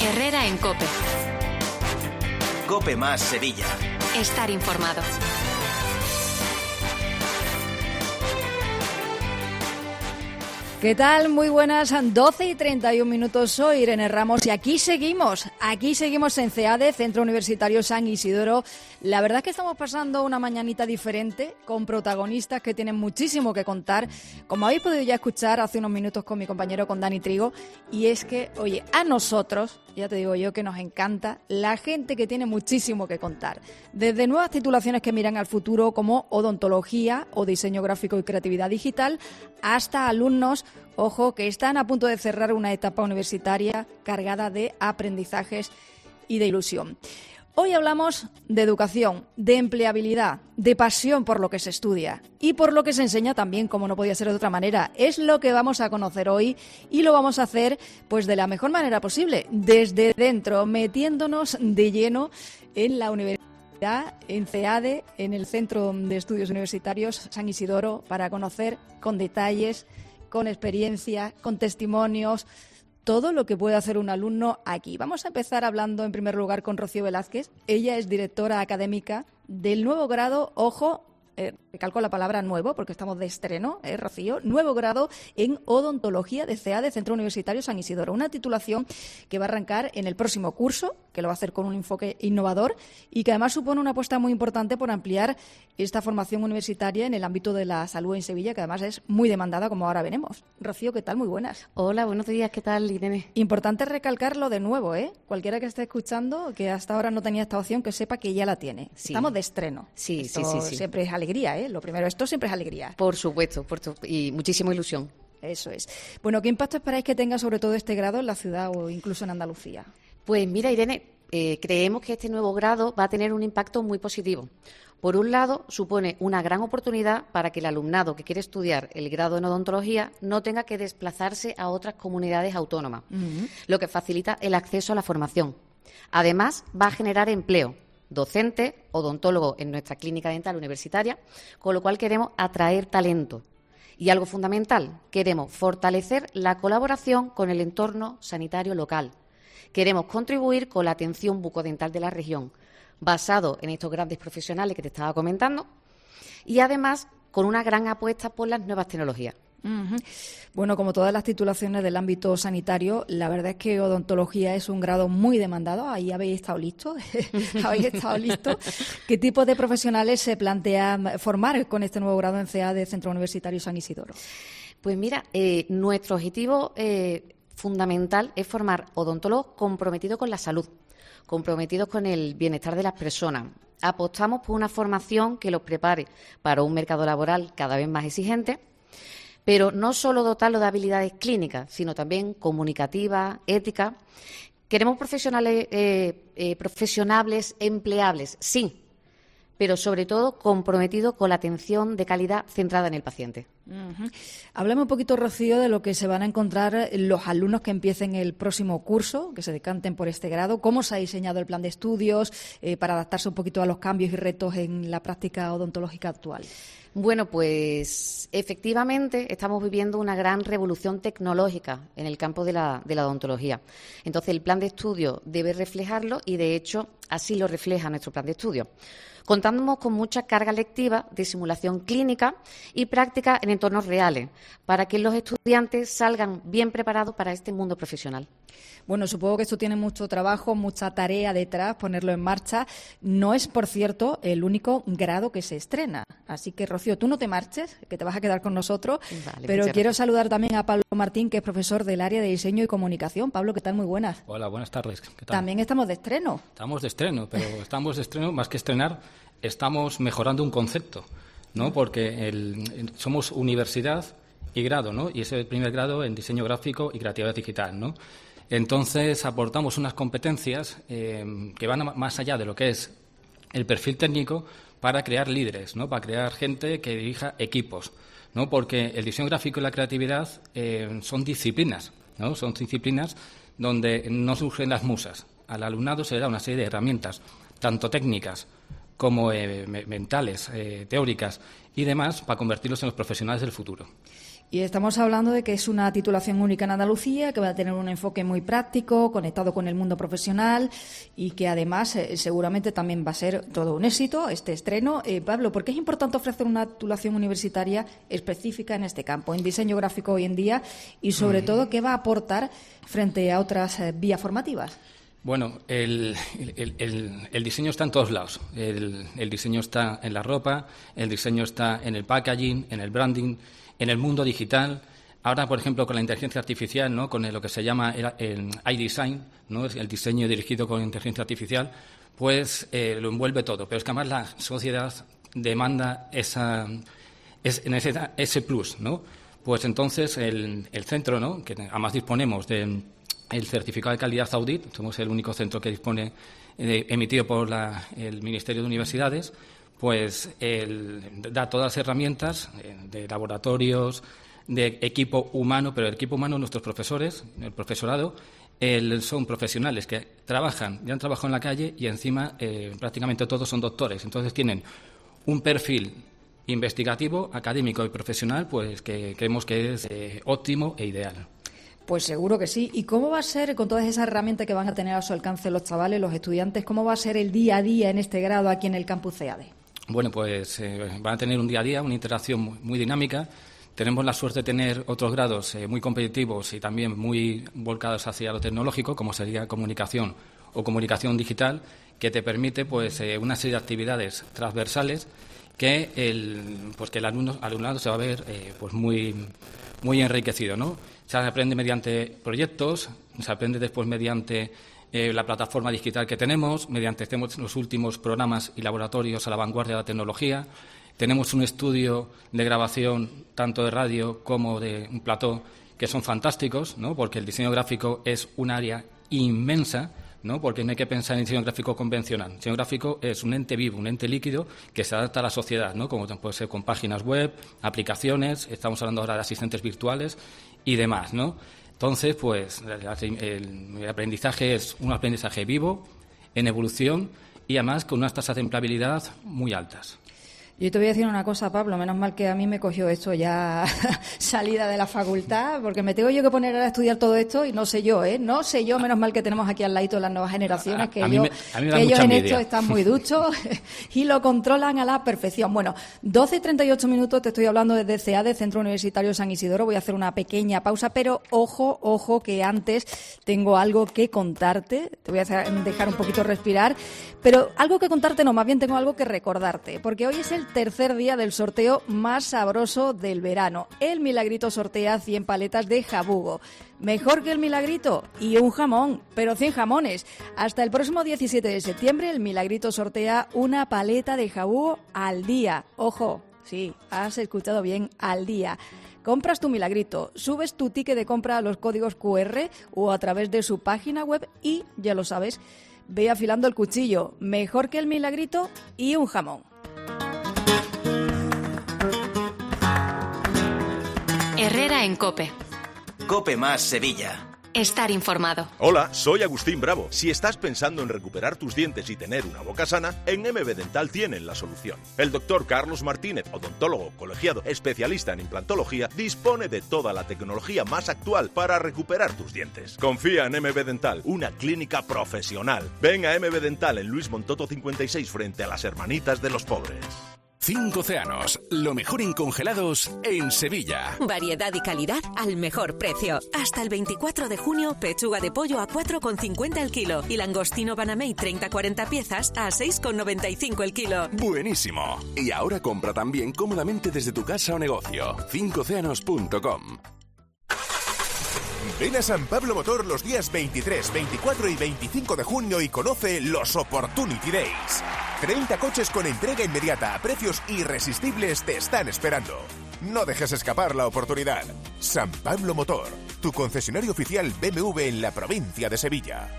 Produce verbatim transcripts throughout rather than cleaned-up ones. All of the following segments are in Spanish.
Herrera en COPE. COPE más Sevilla. Estar informado. ¿Qué tal? Muy buenas, doce y treinta y un minutos, soy Irene Ramos y aquí seguimos, aquí seguimos en CEADE, Centro Universitario San Isidoro. La verdad es que estamos pasando una mañanita diferente, con protagonistas que tienen muchísimo que contar, como habéis podido ya escuchar hace unos minutos con mi compañero, con Dani Trigo, y es que, oye, a nosotros, ya te digo yo que nos encanta la gente que tiene muchísimo que contar, desde nuevas titulaciones que miran al futuro como odontología o diseño gráfico y creatividad digital, hasta alumnos, ojo, que están a punto de cerrar una etapa universitaria cargada de aprendizajes y de ilusión. Hoy hablamos de educación, de empleabilidad, de pasión por lo que se estudia y por lo que se enseña también, como no podía ser de otra manera. Es lo que vamos a conocer hoy y lo vamos a hacer pues de la mejor manera posible, desde dentro, metiéndonos de lleno en la universidad, en CEADE, en el Centro de Estudios Universitarios San Isidoro, para conocer con detalles, con experiencia, con testimonios, todo lo que puede hacer un alumno aquí. Vamos a empezar hablando en primer lugar con Rocío Velázquez. Ella es directora académica del nuevo grado, ojo, eh, recalco la palabra nuevo porque estamos de estreno, ¿eh, Rocío? Nuevo grado en odontología de CEADE, Centro Universitario San Isidoro. Una titulación que va a arrancar en el próximo curso, que lo va a hacer con un enfoque innovador y que además supone una apuesta muy importante por ampliar esta formación universitaria en el ámbito de la salud en Sevilla, que además es muy demandada, como ahora veremos. Rocío, ¿qué tal? Muy buenas. Hola, buenos días. ¿Qué tal, Irene? Importante recalcarlo de nuevo, ¿eh? Cualquiera que esté escuchando, que hasta ahora no tenía esta opción, que sepa que ya la tiene. Sí. Estamos de estreno. Sí, Esto sí, sí, sí. Siempre es alegría, ¿eh? Lo primero, esto siempre es alegría. Por supuesto, por tu... y muchísima ilusión. Eso es. Bueno, ¿qué impacto esperáis que tenga sobre todo este grado en la ciudad o incluso en Andalucía? Pues mira, Irene, eh, creemos que este nuevo grado va a tener un impacto muy positivo. Por un lado, supone una gran oportunidad para que el alumnado que quiere estudiar el grado en odontología no tenga que desplazarse a otras comunidades autónomas, uh-huh. lo que facilita el acceso a la formación. Además, va a generar empleo, docente, odontólogo en nuestra clínica dental universitaria, con lo cual queremos atraer talento. Y algo fundamental, queremos fortalecer la colaboración con el entorno sanitario local. Queremos contribuir con la atención bucodental de la región, basado en estos grandes profesionales que te estaba comentando, y además con una gran apuesta por las nuevas tecnologías. Uh-huh. Bueno, como todas las titulaciones del ámbito sanitario, la verdad es que odontología es un grado muy demandado. Ahí habéis estado listos, habéis estado listos. ¿Qué tipo de profesionales se plantean formar con este nuevo grado en CEADE, Centro Universitario San Isidoro? Pues mira, eh, nuestro objetivo eh, fundamental es formar odontólogos comprometidos con la salud, comprometidos con el bienestar de las personas. Apostamos por una formación que los prepare para un mercado laboral cada vez más exigente, pero no solo dotarlo de habilidades clínicas, sino también comunicativas, éticas. Queremos profesionales, eh, eh, profesionables empleables, sí, pero sobre todo comprometidos con la atención de calidad centrada en el paciente. Uh-huh. Háblame un poquito, Rocío, de lo que se van a encontrar los alumnos que empiecen el próximo curso, que se decanten por este grado. ¿Cómo se ha diseñado el plan de estudios eh, para adaptarse un poquito a los cambios y retos en la práctica odontológica actual? Bueno, pues efectivamente estamos viviendo una gran revolución tecnológica en el campo de la, de la odontología. Entonces, el plan de estudio debe reflejarlo y, de hecho, así lo refleja nuestro plan de estudio. Contamos con mucha carga lectiva de simulación clínica y práctica en entornos reales para que los estudiantes salgan bien preparados para este mundo profesional. Bueno, supongo que esto tiene mucho trabajo, mucha tarea detrás, ponerlo en marcha. No es, por cierto, el único grado que se estrena. Así que, Rocío, tú no te marches, que te vas a quedar con nosotros. Vale, pero quiero saludar también a Pablo Martín, que es profesor del área de diseño y comunicación. Pablo, ¿qué tal? Muy buenas. Hola, buenas tardes. ¿Qué tal? También estamos de estreno. Estamos de estreno, pero estamos de estreno, más que estrenar, estamos mejorando un concepto, ¿no? Porque el, somos universidad y grado, ¿no? Y es el primer grado en diseño gráfico y creatividad digital, ¿no? Entonces, aportamos unas competencias eh, que van a, más allá de lo que es el perfil técnico para crear líderes, ¿no? Para crear gente que dirija equipos, ¿no? Porque el diseño gráfico y la creatividad eh, son disciplinas, ¿no? Son disciplinas donde no surgen las musas. Al alumnado se le da una serie de herramientas, tanto técnicas como eh, mentales, eh, teóricas y demás, para convertirlos en los profesionales del futuro. Y estamos hablando de que es una titulación única en Andalucía, que va a tener un enfoque muy práctico, conectado con el mundo profesional y que además eh, seguramente también va a ser todo un éxito este estreno. Eh, Pablo, ¿por qué es importante ofrecer una titulación universitaria específica en este campo, en diseño gráfico hoy en día? Y sobre mm. todo, ¿qué va a aportar frente a otras eh, vías formativas? Bueno, el, el, el, el diseño está en todos lados. El, el diseño está en la ropa, el diseño está en el packaging, en el branding, en el mundo digital. Ahora, por ejemplo, con la inteligencia artificial, ¿no?, con el, lo que se llama el, el iDesign, ¿no?, el diseño dirigido con inteligencia artificial, pues eh, lo envuelve todo. Pero es que además la sociedad demanda esa, ese, ese plus, ¿no? Pues entonces el, el centro, ¿no?, que además disponemos de el certificado de calidad audit, somos el único centro que dispone eh, emitido por la, el Ministerio de Universidades, pues el, da todas las herramientas eh, de laboratorios, de equipo humano, pero el equipo humano, nuestros profesores, el profesorado, el, son profesionales que trabajan, ya han trabajado en la calle y encima eh, prácticamente todos son doctores. Entonces tienen un perfil investigativo, académico y profesional, pues que creemos que es eh, óptimo e ideal. Pues seguro que sí. ¿Y cómo va a ser, con todas esas herramientas que van a tener a su alcance los chavales, los estudiantes, cómo va a ser el día a día en este grado aquí en el campus C E A D E? Bueno, pues eh, van a tener un día a día, una interacción muy, muy dinámica. Tenemos la suerte de tener otros grados eh, muy competitivos y también muy volcados hacia lo tecnológico, como sería comunicación o comunicación digital, que te permite pues eh, una serie de actividades transversales que el, pues que el alumno, alumnado se va a ver eh, pues muy, muy enriquecido, ¿no? Se aprende mediante proyectos, se aprende después mediante eh, la plataforma digital que tenemos, mediante tenemos los últimos programas y laboratorios a la vanguardia de la tecnología. Tenemos un estudio de grabación tanto de radio como de un plató que son fantásticos, ¿no?, porque el diseño gráfico es un área inmensa, ¿no?, porque no hay que pensar en diseño gráfico convencional. El diseño gráfico es un ente vivo, un ente líquido que se adapta a la sociedad, ¿no?, como puede ser con páginas web, aplicaciones, estamos hablando ahora de asistentes virtuales y demás, ¿no? Entonces, pues el, el aprendizaje es un aprendizaje vivo, en evolución y además con unas tasas de empleabilidad muy altas. Yo te voy a decir una cosa, Pablo, menos mal que a mí me cogió esto ya salida de la facultad, porque me tengo yo que poner a estudiar todo esto y no sé yo, ¿eh? No sé yo, menos mal que tenemos aquí al ladito las nuevas generaciones, que, a, a ellos, me, a me que ellos en envidia. esto están muy duchos y lo controlan a la perfección. Bueno, doce y treinta y ocho minutos, te estoy hablando desde C E A D E, Centro Universitario San Isidoro. Voy a hacer una pequeña pausa, pero ojo, ojo, que antes tengo algo que contarte. Te voy a dejar un poquito respirar, pero algo que contarte no, más bien tengo algo que recordarte, porque hoy es el tercer día del sorteo más sabroso del verano. El Milagrito sortea cien paletas de jabugo. Mejor que el Milagrito y un jamón, pero cien jamones. Hasta el próximo diecisiete de septiembre el Milagrito sortea una paleta de jabugo al día. Ojo, sí, has escuchado bien, al día. Compras tu Milagrito, subes tu ticket de compra a los códigos cu erre o a través de su página web y, ya lo sabes, ve afilando el cuchillo. Mejor que el Milagrito y un jamón. Herrera en COPE. COPE más Sevilla. Estar informado. Hola, soy Agustín Bravo. Si estás pensando en recuperar tus dientes y tener una boca sana, en M B Dental tienen la solución. El doctor Carlos Martínez, odontólogo colegiado especialista en implantología, dispone de toda la tecnología más actual para recuperar tus dientes. Confía en M B Dental, una clínica profesional. Ven a M B Dental en Luis Montoto cincuenta y seis frente a las Hermanitas de los Pobres. Cinco océanos, lo mejor en congelados en Sevilla. Variedad y calidad al mejor precio. Hasta el veinticuatro de junio, pechuga de pollo a cuatro con cincuenta el kilo y langostino Banamey treinta a cuarenta piezas a seis con noventa y cinco el kilo. Buenísimo. Y ahora compra también cómodamente desde tu casa o negocio. cinco océanos punto com. Ven a San Pablo Motor los días veintitrés, veinticuatro y veinticinco de junio y conoce los Opportunity Days. treinta coches con entrega inmediata a precios irresistibles te están esperando. No dejes escapar la oportunidad. San Pablo Motor, tu concesionario oficial B M W en la provincia de Sevilla.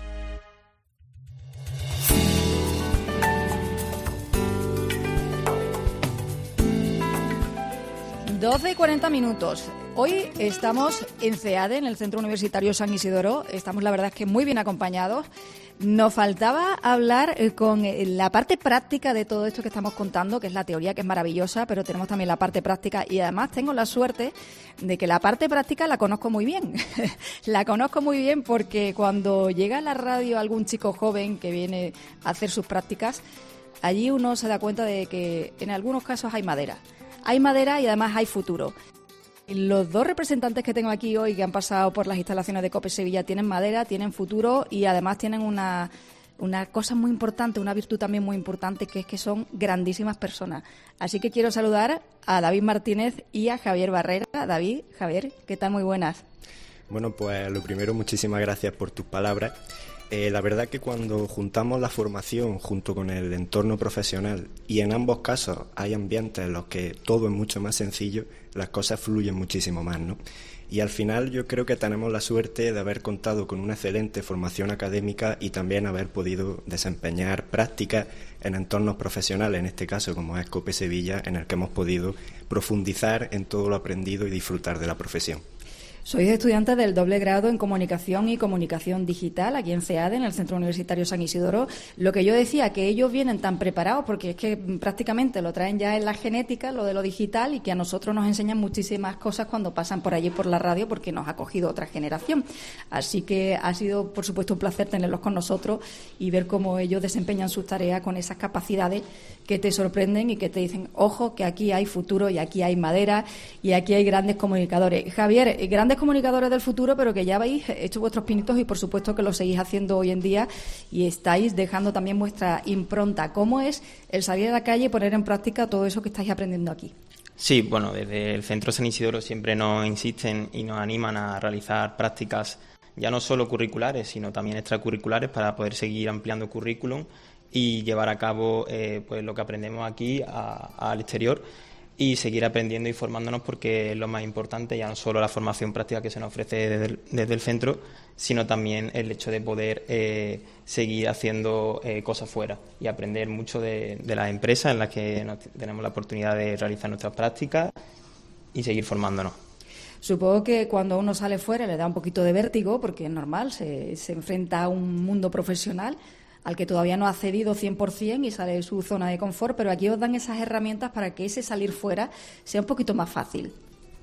doce y cuarenta minutos. Hoy estamos en CEADE, en el Centro Universitario San Isidoro. Estamos, la verdad, es que muy bien acompañados. Nos faltaba hablar con la parte práctica de todo esto que estamos contando, que es la teoría, que es maravillosa, pero tenemos también la parte práctica y además tengo la suerte de que la parte práctica la conozco muy bien. La conozco muy bien porque cuando llega a la radio algún chico joven que viene a hacer sus prácticas, allí uno se da cuenta de que en algunos casos hay madera. Hay madera y además hay futuro. Los dos representantes que tengo aquí hoy, que han pasado por las instalaciones de COPE Sevilla, tienen madera, tienen futuro y además tienen una, una cosa muy importante, una virtud también muy importante, que es que son grandísimas personas. Así que quiero saludar a David Martínez y a Javier Barrera. David, Javier, ¿qué tal? Muy buenas. Bueno, pues lo primero, muchísimas gracias por tus palabras. Eh, la verdad que cuando juntamos la formación junto con el entorno profesional y en ambos casos hay ambientes en los que todo es mucho más sencillo, las cosas fluyen muchísimo más, ¿no? Y al final yo creo que tenemos la suerte de haber contado con una excelente formación académica y también haber podido desempeñar prácticas en entornos profesionales, en este caso como es COPE Sevilla, en el que hemos podido profundizar en todo lo aprendido y disfrutar de la profesión. Sois estudiantes del doble grado en Comunicación y Comunicación Digital aquí en CEADE, en el Centro Universitario San Isidoro. Lo que yo decía, que ellos vienen tan preparados porque es que prácticamente lo traen ya en la genética, lo de lo digital, y que a nosotros nos enseñan muchísimas cosas cuando pasan por allí por la radio porque nos ha cogido otra generación. Así que ha sido, por supuesto, un placer tenerlos con nosotros y ver cómo ellos desempeñan sus tareas con esas capacidades que te sorprenden y que te dicen, ojo, que aquí hay futuro y aquí hay madera y aquí hay grandes comunicadores. Javier, grandes comunicadores del futuro, pero que ya habéis hecho vuestros pinitos y por supuesto que lo seguís haciendo hoy en día y estáis dejando también vuestra impronta. ¿Cómo es el salir a la calle y poner en práctica todo eso que estáis aprendiendo aquí? Sí, bueno, desde el Centro San Isidoro siempre nos insisten y nos animan a realizar prácticas ya no solo curriculares, sino también extracurriculares para poder seguir ampliando currículum y llevar a cabo eh, pues lo que aprendemos aquí a, al exterior y seguir aprendiendo y formándonos, porque es lo más importante, ya no solo la formación práctica que se nos ofrece desde el, desde el centro, sino también el hecho de poder eh, seguir haciendo eh, cosas fuera y aprender mucho de, de las empresas en las que nos, tenemos la oportunidad de realizar nuestras prácticas y seguir formándonos. Supongo que cuando uno sale fuera le da un poquito de vértigo, porque es normal, se, se enfrenta a un mundo profesional al que todavía no ha cedido cien por ciento y sale de su zona de confort, pero aquí os dan esas herramientas para que ese salir fuera sea un poquito más fácil.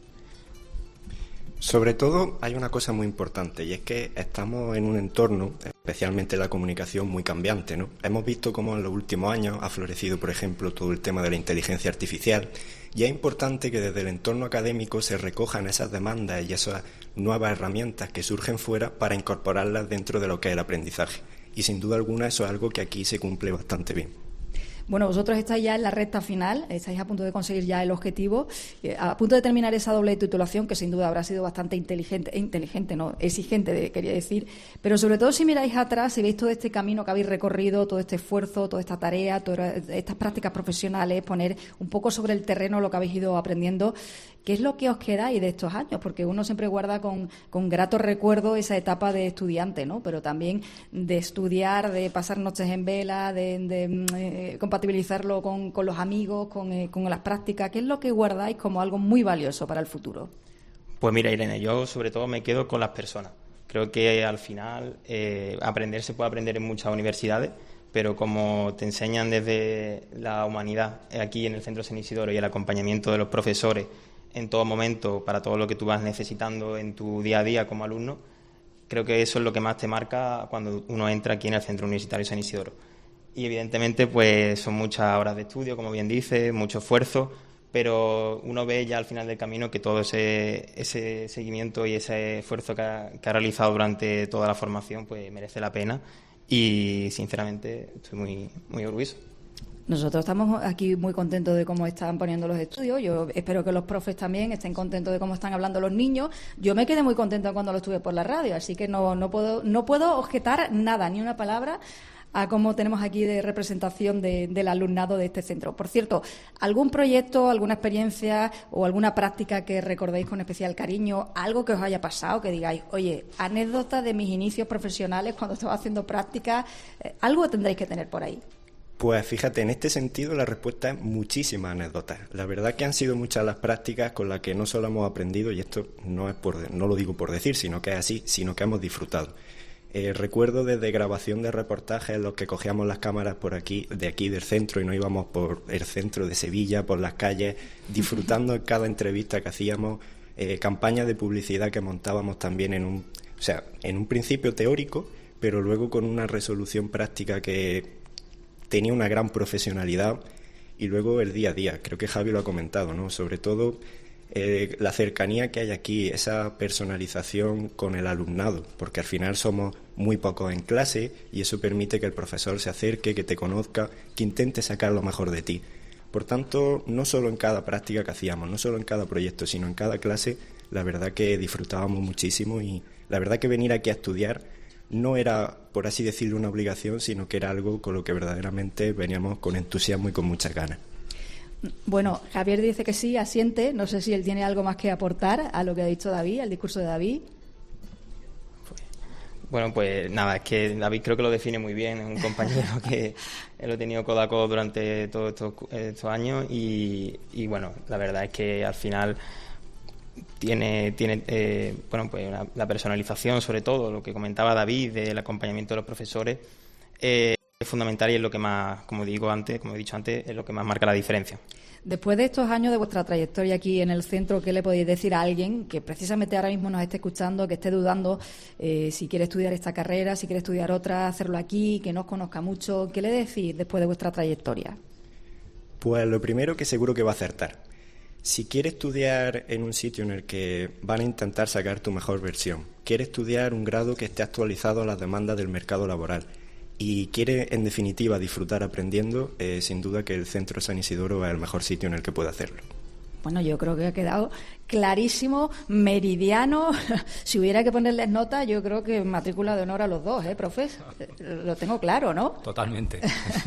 Sobre todo hay una cosa muy importante, y es que estamos en un entorno, especialmente la comunicación, muy cambiante, ¿no? Hemos visto cómo en los últimos años ha florecido, por ejemplo, todo el tema de la inteligencia artificial, y es importante que desde el entorno académico se recojan esas demandas y esas nuevas herramientas que surgen fuera para incorporarlas dentro de lo que es el aprendizaje. Y sin duda alguna eso es algo que aquí se cumple bastante bien. Bueno, vosotros estáis ya en la recta final, estáis a punto de conseguir ya el objetivo, a punto de terminar esa doble titulación, que sin duda habrá sido bastante inteligente, inteligente, no, exigente, quería decir, pero sobre todo si miráis atrás y veis todo este camino que habéis recorrido, todo este esfuerzo, toda esta tarea, todas estas prácticas profesionales, poner un poco sobre el terreno lo que habéis ido aprendiendo, ¿qué es lo que os quedáis de estos años? Porque uno siempre guarda con, con grato recuerdo esa etapa de estudiante, ¿no? Pero también de estudiar, de pasar noches en vela, de, de eh, compatibilizarlo con, con los amigos, con, eh, con las prácticas. ¿Qué es lo que guardáis como algo muy valioso para el futuro? Pues mira, Irene, yo sobre todo me quedo con las personas. Creo que al final eh, aprender se puede aprender en muchas universidades, pero como te enseñan desde la humanidad aquí en el Centro San Isidoro y el acompañamiento de los profesores en todo momento para todo lo que tú vas necesitando en tu día a día como alumno, creo que eso es lo que más te marca cuando uno entra aquí en el Centro Universitario San Isidoro. Y evidentemente pues son muchas horas de estudio, como bien dices, mucho esfuerzo, pero uno ve ya al final del camino que todo ese, ese seguimiento y ese esfuerzo que ha, que ha realizado durante toda la formación pues merece la pena, y sinceramente estoy muy, muy orgulloso. Nosotros estamos aquí muy contentos de cómo están poniendo los estudios. Yo espero que los profes también estén contentos de cómo están hablando los niños. Yo me quedé muy contenta cuando lo estuve por la radio, así que no, no puedo, no puedo objetar nada, ni una palabra a cómo tenemos aquí de representación de, del alumnado de este centro. Por cierto, ¿algún proyecto, alguna experiencia o alguna práctica que recordéis con especial cariño? Algo que os haya pasado, que digáis, oye, anécdota de mis inicios profesionales cuando estaba haciendo prácticas, eh, algo tendréis que tener por ahí. Pues fíjate, en este sentido la respuesta es muchísimas anécdotas. La verdad que han sido muchas las prácticas con las que no solo hemos aprendido, y esto no es por, no lo digo por decir, sino que es así, sino que hemos disfrutado. Eh, recuerdo desde grabación de reportajes en los que cogíamos las cámaras por aquí, de aquí del centro, y nos íbamos por el centro de Sevilla, por las calles, disfrutando en cada entrevista que hacíamos, eh, campañas de publicidad que montábamos también en un, o sea, en un principio teórico, pero luego con una resolución práctica que tenía una gran profesionalidad, y luego el día a día. Creo que Javi lo ha comentado, ¿no? Sobre todo eh, la cercanía que hay aquí, esa personalización con el alumnado, porque al final somos muy pocos en clase y eso permite que el profesor se acerque, que te conozca, que intente sacar lo mejor de ti. Por tanto, no solo en cada práctica que hacíamos, no solo en cada proyecto, sino en cada clase, la verdad que disfrutábamos muchísimo, y la verdad que venir aquí a estudiar no era, por así decirlo, una obligación, sino que era algo con lo que verdaderamente veníamos con entusiasmo y con muchas ganas. Bueno, Javier dice que sí, asiente. No sé si él tiene algo más que aportar a lo que ha dicho David, al discurso de David. Bueno, pues nada, es que David creo que lo define muy bien. Es un compañero que lo he tenido codo a codo durante todos estos, estos años y, y bueno, la verdad es que al final tiene, tiene eh, bueno, pues una, la personalización, sobre todo, lo que comentaba David, del acompañamiento de los profesores, eh, es fundamental y es lo que más, como digo antes, como he dicho antes, es lo que más marca la diferencia. Después de estos años de vuestra trayectoria aquí en el centro, ¿qué le podéis decir a alguien que precisamente ahora mismo nos esté escuchando, que esté dudando eh, si quiere estudiar esta carrera, si quiere estudiar otra, hacerlo aquí, que no os conozca mucho? ¿Qué le decís después de vuestra trayectoria? Pues lo primero, que seguro que va a acertar. Si quiere estudiar en un sitio en el que van a intentar sacar tu mejor versión, quiere estudiar un grado que esté actualizado a las demandas del mercado laboral y quiere, en definitiva, disfrutar aprendiendo, eh, sin duda que el Centro San Isidoro es el mejor sitio en el que puede hacerlo. Bueno, yo creo que ha quedado clarísimo, meridiano. Si hubiera que ponerles nota, yo creo que matrícula de honor a los dos, ¿eh, profe? Lo tengo claro, ¿no? Totalmente.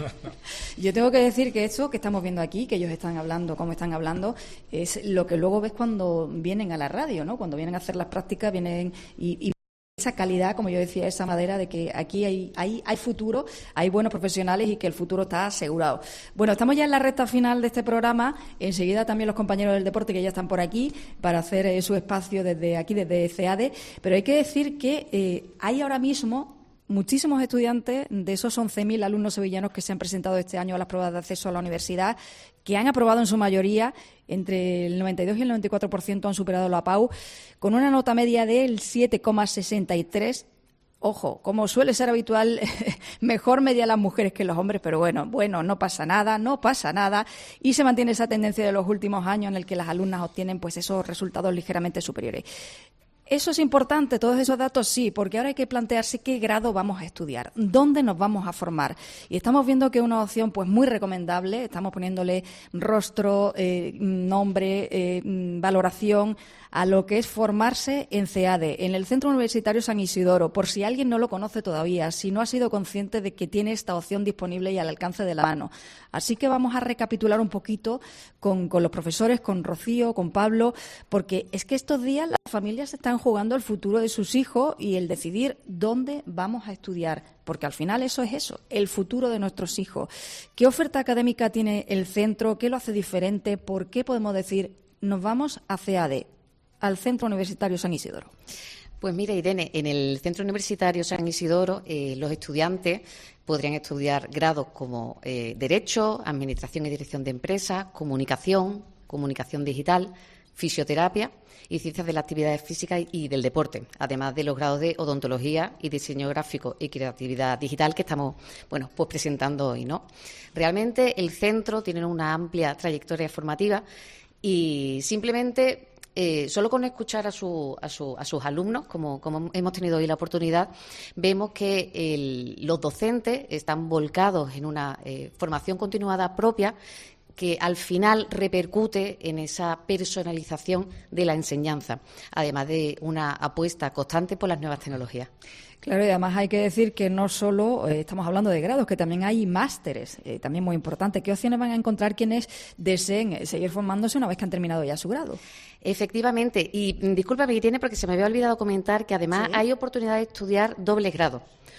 Yo tengo que decir que esto que estamos viendo aquí, que ellos están hablando, como están hablando, es lo que luego ves cuando vienen a la radio, ¿no? Cuando vienen a hacer las prácticas, vienen y... y esa calidad, como yo decía, esa madera de que aquí hay, hay, hay futuro, hay buenos profesionales y que el futuro está asegurado. Bueno, estamos ya en la recta final de este programa. Enseguida también los compañeros del deporte que ya están por aquí para hacer eh, su espacio desde aquí, desde C A D E. Pero hay que decir que eh, hay ahora mismo muchísimos estudiantes de esos once mil alumnos sevillanos que se han presentado este año a las pruebas de acceso a la universidad, que han aprobado en su mayoría, entre el noventa y dos y el noventa y cuatro por ciento han superado la P A U, con una nota media del siete coma sesenta y tres. Ojo, como suele ser habitual, mejor media las mujeres que los hombres, pero bueno, bueno, no pasa nada, no pasa nada, y se mantiene esa tendencia de los últimos años en el que las alumnas obtienen pues esos resultados ligeramente superiores. ¿Eso es importante, todos esos datos? Sí, porque ahora hay que plantearse qué grado vamos a estudiar, dónde nos vamos a formar. Y estamos viendo que es una opción pues muy recomendable, estamos poniéndole rostro, eh, nombre, eh, valoración a lo que es formarse en C A D E, en el Centro Universitario San Isidoro, por si alguien no lo conoce todavía, si no ha sido consciente de que tiene esta opción disponible y al alcance de la mano. Así que vamos a recapitular un poquito con, con los profesores, con Rocío, con Pablo, porque es que estos días las familias están jugando el futuro de sus hijos y el decidir dónde vamos a estudiar, porque al final eso es eso, el futuro de nuestros hijos. ¿Qué oferta académica tiene el centro? ¿Qué lo hace diferente? ¿Por qué podemos decir nos vamos a C A D E, al Centro Universitario San Isidoro? Pues mira, Irene, en el Centro Universitario San Isidoro eh, los estudiantes podrían estudiar grados como eh, Derecho, Administración y Dirección de Empresas, Comunicación, Comunicación Digital, Fisioterapia y Ciencias de las Actividades Físicas y del Deporte, además de los grados de Odontología y Diseño Gráfico y Creatividad Digital que estamos bueno, pues presentando hoy, ¿no? Realmente el centro tiene una amplia trayectoria formativa y simplemente... Eh, solo con escuchar a, su, a, su, a sus alumnos, como, como hemos tenido hoy la oportunidad, vemos que el, los docentes están volcados en una eh, formación continuada propia que al final repercute en esa personalización de la enseñanza, además de una apuesta constante por las nuevas tecnologías. Claro, y además hay que decir que no solo eh, estamos hablando de grados, que también hay másteres, eh, también muy importante. ¿Qué opciones van a encontrar quienes deseen seguir formándose una vez que han terminado ya su grado? Efectivamente, y discúlpame, Irene, porque se me había olvidado comentar que además ¿Sí? hay oportunidad de estudiar dobles grados.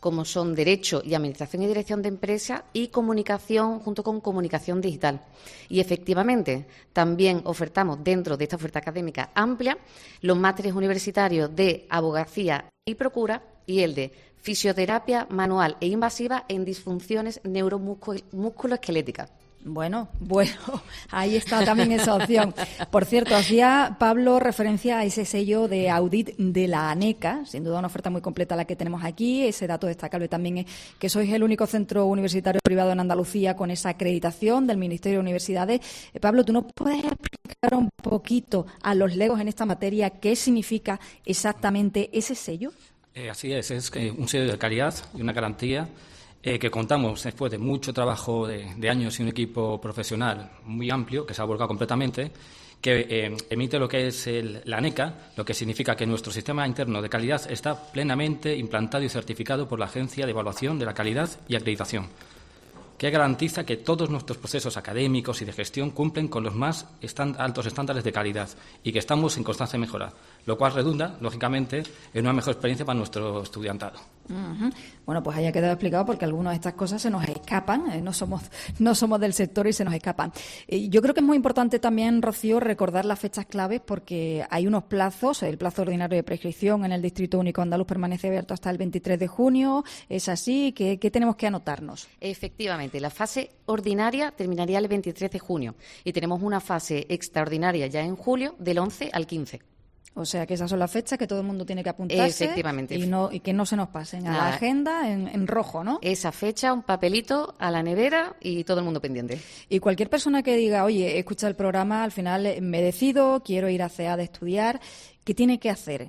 como son Derecho y Administración y Dirección de Empresas y Comunicación junto con Comunicación Digital. Y efectivamente también ofertamos dentro de esta oferta académica amplia los másteres universitarios de Abogacía y Procura y el de Fisioterapia manual e invasiva en disfunciones neuromusculoesqueléticas. Bueno, bueno, ahí está también esa opción. Por cierto, hacía Pablo referencia a ese sello de audit de la ANECA, sin duda una oferta muy completa la que tenemos aquí. Ese dato destacable también es que sois el único centro universitario privado en Andalucía con esa acreditación del Ministerio de Universidades. Eh, Pablo, ¿tú nos puedes explicar un poquito a los legos en esta materia qué significa exactamente ese sello? Eh, así es, es un sello de calidad y una garantía eh, que contamos después de mucho trabajo de, de años y un equipo profesional muy amplio que se ha volcado completamente, que eh, emite lo que es el, la ANECA, lo que significa que nuestro sistema interno de calidad está plenamente implantado y certificado por la Agencia de Evaluación de la Calidad y Acreditación, que garantiza que todos nuestros procesos académicos y de gestión cumplen con los más estánd- altos estándares de calidad y que estamos en constante mejora, lo cual redunda, lógicamente, en una mejor experiencia para nuestro estudiantado. Uh-huh. Bueno, pues haya quedado explicado porque algunas de estas cosas se nos escapan, eh, no somos no somos del sector y se nos escapan. Eh, yo creo que es muy importante también, Rocío, recordar las fechas claves porque hay unos plazos. El plazo ordinario de prescripción en el Distrito Único Andaluz permanece abierto hasta el veintitrés de junio. ¿Es así? ¿Qué, qué tenemos que anotarnos? Efectivamente, la fase ordinaria terminaría el veintitrés de junio y tenemos una fase extraordinaria ya en julio del once al quince. O sea, que esas son las fechas que todo el mundo tiene que apuntarse. Efectivamente. Y, no, y que no se nos pasen a Nada. la agenda en, en rojo, ¿no? Esa fecha, un papelito a la nevera y todo el mundo pendiente. Y cualquier persona que diga, oye, escucha el programa, al final me decido, quiero ir a C E A de estudiar, ¿qué tiene que hacer?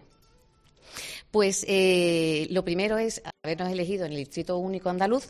Pues eh, lo primero es habernos elegido en el Distrito Único Andaluz.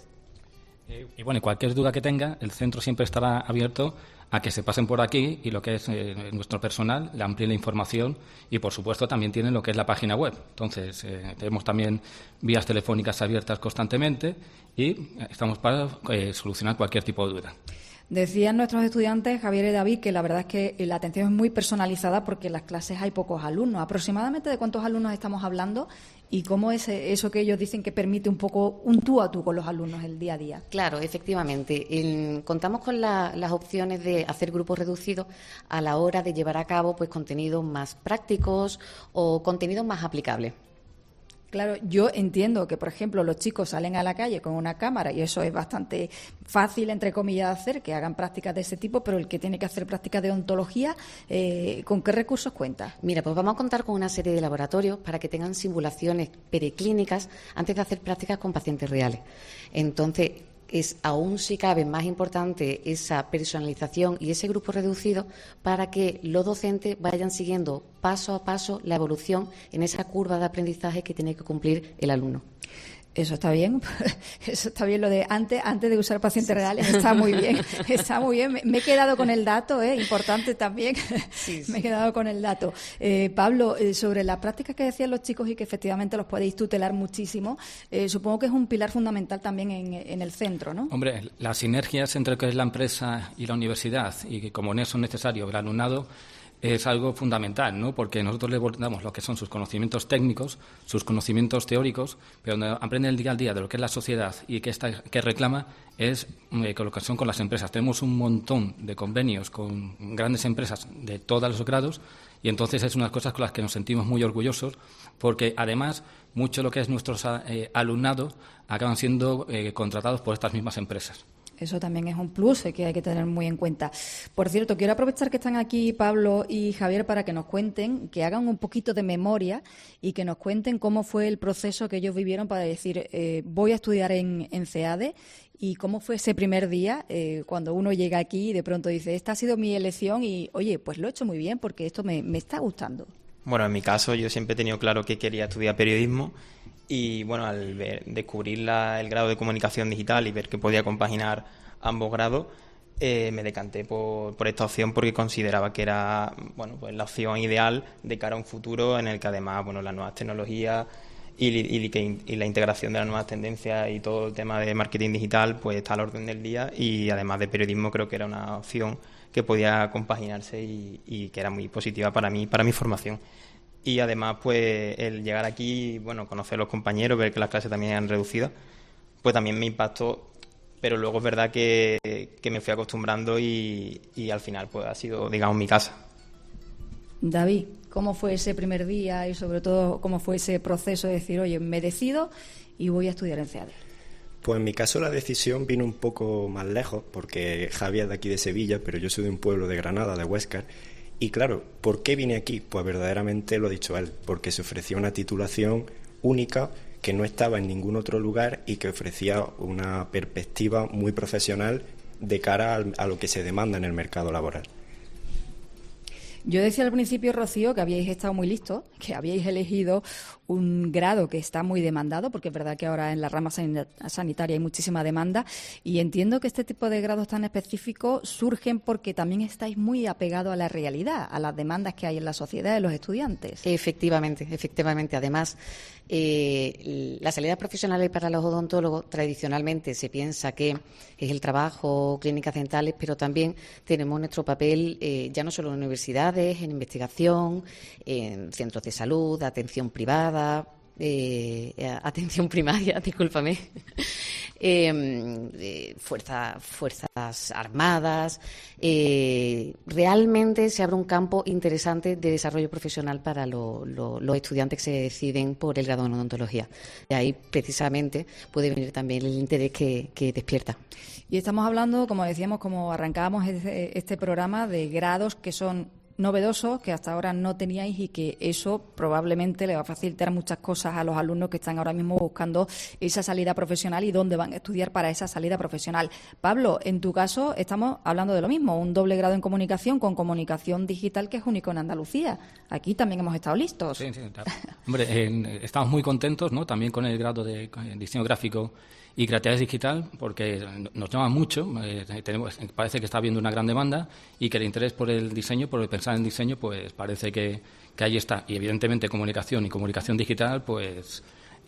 Y bueno, y cualquier duda que tenga, el centro siempre estará abierto a que se pasen por aquí y lo que es eh, nuestro personal, le amplíe la información y, por supuesto, también tienen lo que es la página web. Entonces, eh, tenemos también vías telefónicas abiertas constantemente y estamos para eh, solucionar cualquier tipo de duda. Decían nuestros estudiantes, Javier y David, que la verdad es que la atención es muy personalizada porque en las clases hay pocos alumnos. ¿Aproximadamente de cuántos alumnos estamos hablando? ¿Y cómo es eso que ellos dicen que permite un poco un tú a tú con los alumnos el día a día? Claro, efectivamente. En, contamos con la, las opciones de hacer grupos reducidos a la hora de llevar a cabo pues contenidos más prácticos o contenidos más aplicables. Claro, yo entiendo que, por ejemplo, los chicos salen a la calle con una cámara y eso es bastante fácil, entre comillas, de hacer, que hagan prácticas de ese tipo, pero el que tiene que hacer prácticas de ontología, eh, ¿con qué recursos cuenta? Mira, pues vamos a contar con una serie de laboratorios para que tengan simulaciones preclínicas antes de hacer prácticas con pacientes reales. Entonces, es aún si cabe más importante esa personalización y ese grupo reducido para que los docentes vayan siguiendo paso a paso la evolución en esa curva de aprendizaje que tiene que cumplir el alumno. Eso está bien, eso está bien lo de antes antes de usar pacientes reales, está muy bien, está muy bien. Me he quedado con el dato, ¿eh? Importante también, sí, sí. Me he quedado con el dato. Eh, Pablo, eh, sobre las prácticas que decían los chicos y que efectivamente los podéis tutelar muchísimo, eh, supongo que es un pilar fundamental también en, en el centro, ¿no? Hombre, las sinergias entre lo que es la empresa y la universidad y que como en eso es necesario el alumnado, es algo fundamental, ¿no? Porque nosotros le damos lo que son sus conocimientos técnicos, sus conocimientos teóricos, pero donde aprenden el día al día de lo que es la sociedad y que esta que reclama es eh, colocación con las empresas. Tenemos un montón de convenios con grandes empresas de todos los grados y entonces es unas cosas con las que nos sentimos muy orgullosos porque además mucho lo que es nuestro eh, alumnado acaban siendo eh, contratados por estas mismas empresas. Eso también es un plus que hay que tener muy en cuenta. Por cierto, quiero aprovechar que están aquí Pablo y Javier para que nos cuenten, que hagan un poquito de memoria y que nos cuenten cómo fue el proceso que ellos vivieron para decir eh, voy a estudiar en, en CEADE y cómo fue ese primer día eh, cuando uno llega aquí y de pronto dice esta ha sido mi elección y oye, pues lo he hecho muy bien porque esto me, me está gustando. Bueno, en mi caso yo siempre he tenido claro que quería estudiar periodismo. Y bueno, al ver, descubrir la, el grado de comunicación digital y ver que podía compaginar ambos grados, eh, me decanté por, por esta opción porque consideraba que era bueno pues la opción ideal de cara a un futuro en el que además bueno las nuevas tecnologías y, y, y, y la integración de las nuevas tendencias y todo el tema de marketing digital pues está al orden del día y además de periodismo creo que era una opción que podía compaginarse y, y que era muy positiva para mí, para mi formación. y además pues el llegar aquí, bueno, conocer a los compañeros, ver que las clases también eran reducidas, pues también me impactó, pero luego es verdad que, que me fui acostumbrando y, y al final pues ha sido, digamos, mi casa. David, ¿cómo fue ese primer día y sobre todo cómo fue ese proceso de decir, oye, me decido y voy a estudiar en C A D E? Pues en mi caso la decisión vino un poco más lejos, porque Javi es de aquí de Sevilla, pero yo soy de un pueblo de Granada, de Huéscar. Y claro, ¿por qué vine aquí? Pues verdaderamente lo ha dicho él, porque se ofrecía una titulación única que no estaba en ningún otro lugar y que ofrecía una perspectiva muy profesional de cara a lo que se demanda en el mercado laboral. Yo decía al principio, Rocío, que habíais estado muy listos, que habíais elegido un grado que está muy demandado, porque es verdad que ahora en la rama sanitaria hay muchísima demanda, y entiendo que este tipo de grados tan específicos surgen porque también estáis muy apegados a la realidad, a las demandas que hay en la sociedad de los estudiantes. Efectivamente, efectivamente. Además, eh, las salidas profesionales para los odontólogos tradicionalmente se piensa que es el trabajo, clínicas dentales, pero también tenemos nuestro papel eh, ya no solo en universidades, en investigación, en centros de salud, atención privada, Eh, atención primaria, discúlpame, eh, eh, fuerza, fuerzas armadas. Eh, realmente se abre un campo interesante de desarrollo profesional para lo, lo, los estudiantes que se deciden por el grado en odontología. De ahí, precisamente, puede venir también el interés que, que despierta. Y estamos hablando, como decíamos, como arrancábamos este, este programa, de grados que son novedosos, que hasta ahora no teníais, y que eso probablemente le va a facilitar muchas cosas a los alumnos que están ahora mismo buscando esa salida profesional y dónde van a estudiar para esa salida profesional. Pablo, en tu caso estamos hablando de lo mismo, un doble grado en comunicación con comunicación digital que es único en Andalucía. Aquí también hemos estado listos. Sí, sí, claro. Hombre, eh, estamos muy contentos, ¿no? También con el grado de diseño gráfico y creatividad digital, porque nos llama mucho, eh, tenemos, parece que está habiendo una gran demanda y que el interés por el diseño, por el pensar en diseño, pues parece que, que ahí está. Y evidentemente comunicación y comunicación digital, pues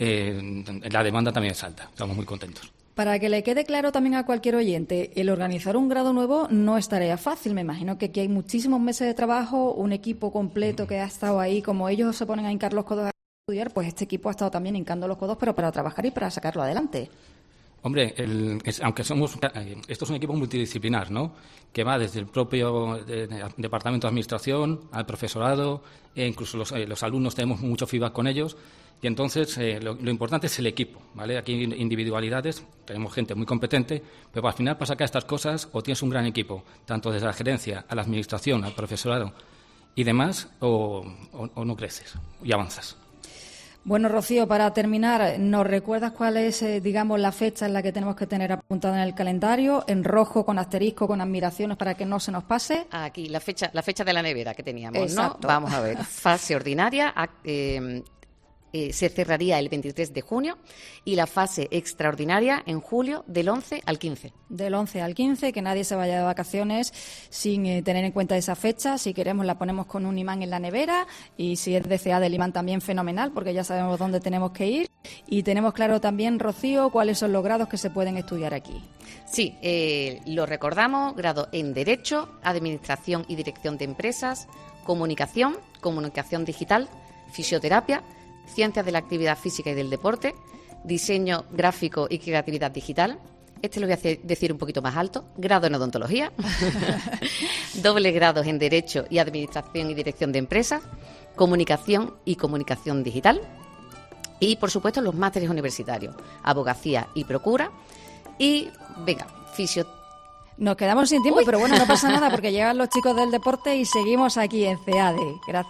eh, la demanda también es alta. Estamos muy contentos. Para que le quede claro también a cualquier oyente, el organizar un grado nuevo no es tarea fácil. Me imagino que aquí hay muchísimos meses de trabajo, un equipo completo que ha estado ahí, como ellos se ponen a hincar los codos a estudiar, pues este equipo ha estado también hincando los codos, pero para trabajar y para sacarlo adelante. Hombre, el, es, aunque somos, esto es un equipo multidisciplinar, ¿no? Que va desde el propio de, de, departamento de administración al profesorado, e incluso los, eh, los alumnos tenemos mucho feedback con ellos, y entonces eh, lo, lo importante es el equipo, ¿vale? Aquí hay individualidades, tenemos gente muy competente, pero al final para sacar estas cosas o tienes un gran equipo, tanto desde la gerencia a la administración, al profesorado y demás, o, o, o no creces y avanzas. Bueno, Rocío, para terminar, ¿nos recuerdas cuál es, eh, digamos, la fecha en la que tenemos que tener apuntada en el calendario, en rojo, con asterisco, con admiraciones, para que no se nos pase? Aquí, la fecha la fecha de la nevera que teníamos, Exacto. ¿no? Vamos a ver, fase ordinaria, eh, eh, se cerraría el veintitrés de junio y la fase extraordinaria en julio del once al quince. Del once al quince, que nadie se vaya de vacaciones sin eh, tener en cuenta esa fecha. Si queremos la ponemos con un imán en la nevera, y si es de C A del imán también fenomenal, porque ya sabemos dónde tenemos que ir. Y tenemos claro también, Rocío, cuáles son los grados que se pueden estudiar aquí. Sí, eh, lo recordamos, grado en Derecho, Administración y Dirección de Empresas, Comunicación, Comunicación Digital, Fisioterapia, Ciencias de la Actividad Física y del Deporte, Diseño Gráfico y Creatividad Digital. Este lo voy a hacer, decir un poquito más alto. Grado en Odontología, doble grados en Derecho y Administración y Dirección de Empresas, Comunicación y Comunicación Digital, y, por supuesto, los másteres universitarios, Abogacía y Procura, y, venga, Fisioterapia. Nos quedamos sin tiempo, Uy. Pero bueno, no pasa nada porque llegan los chicos del deporte y seguimos aquí en C A D E. Gracias.